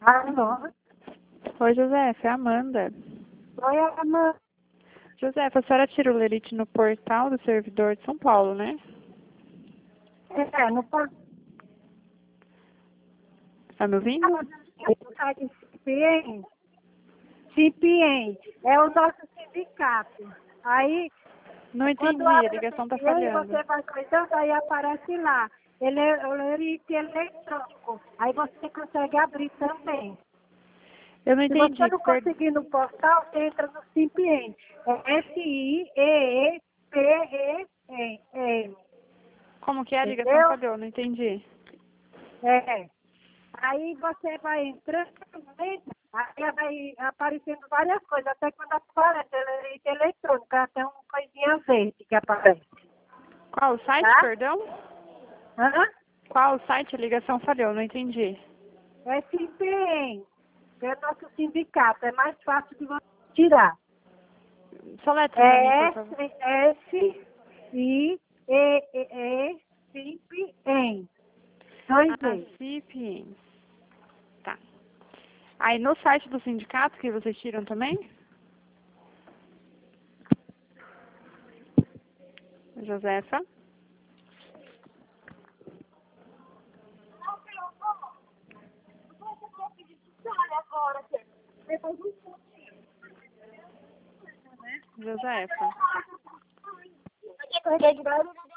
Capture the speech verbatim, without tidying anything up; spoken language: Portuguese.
Alô? Oi, Josefa, é a Amanda. Oi, Amanda. Josefa, a senhora tira o lerite no portal do servidor de São Paulo, né? É, no portal Tá me ouvindo? do site Cipiente. Cipiente é o nosso sindicato. Aí, Não quando entendi, a abre o ligação tá Cipiente, falhando. você vai coisando, aí aparece lá. Ele é o lerite eletrônico. Aí você consegue abrir também. Eu não Se você entendi. não Per... conseguir no portal, você entra no Cipiente. É S I E E P E N. Como que é? A ligação Entendeu? falhou, não entendi. É. Aí você vai entrando, aí vai aparecendo várias coisas, até quando aparece lerite eletrônico, até uma coisinha verde que aparece. Qual o site, Tá? perdão? Hã? Qual o site? A ligação falhou, não entendi. É Cipiente, que é nosso sindicato, é mais fácil de você tirar. Soletra pra mim, É por favor. S I E E Cipiente. Dois Ah, vezes. Cipiens. Tá. Aí no site do sindicato que vocês tiram também? Josefa? Josefa? Pode acordar de barulho.